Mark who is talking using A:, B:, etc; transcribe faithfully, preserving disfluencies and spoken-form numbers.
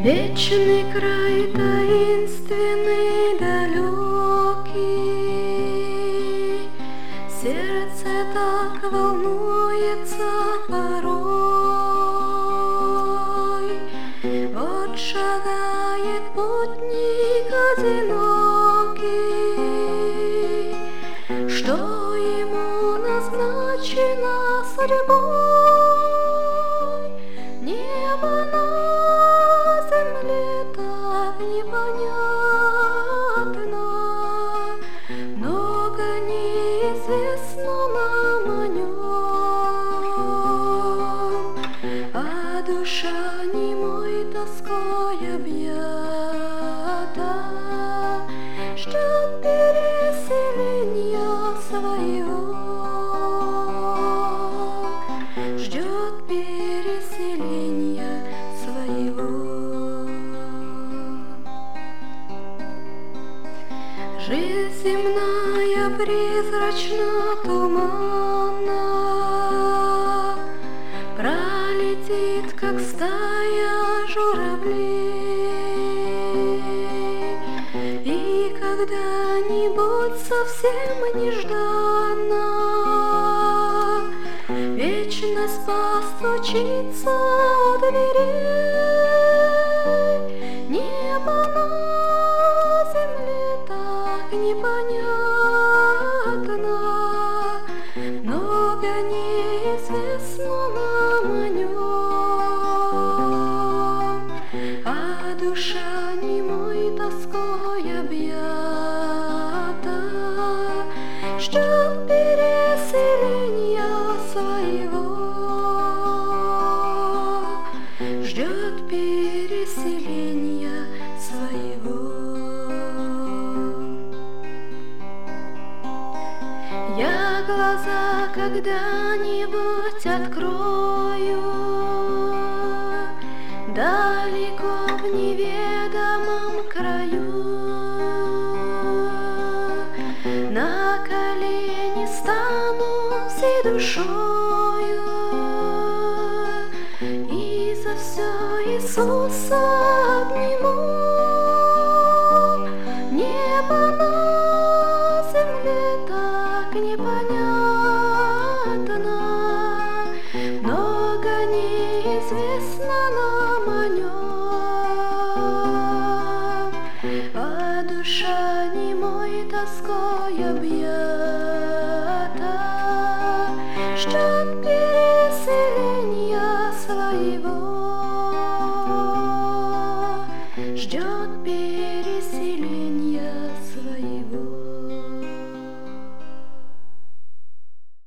A: Вечный край, таинственный, далекий, сердце так волнуется порой. Вот шагает путник одинокий, что ему назначено судьбой. Небо на земле так непонятно, много неизвестно нам о нем, а душа немой тоской объята ждет переселения своего, ждет переселения своего. Жизнь земная призрачно туманна, пролетит, как стая журавлей, и когда-нибудь совсем нежданно вечность постучится у дверей. Небо на земле так непонятно, много неизвестно нам о нем, а душа немой тоской объята ждет переселения своего, ждет переселения своего. Я глаза когда-нибудь открою далеко в неведомом краю, на колени стану всей душою и за все Иисуса обниму. Небо на земле так непонятно, много неизвестно нам о нем, а душа немой тоской объята ждет переселения своего, ждет переселения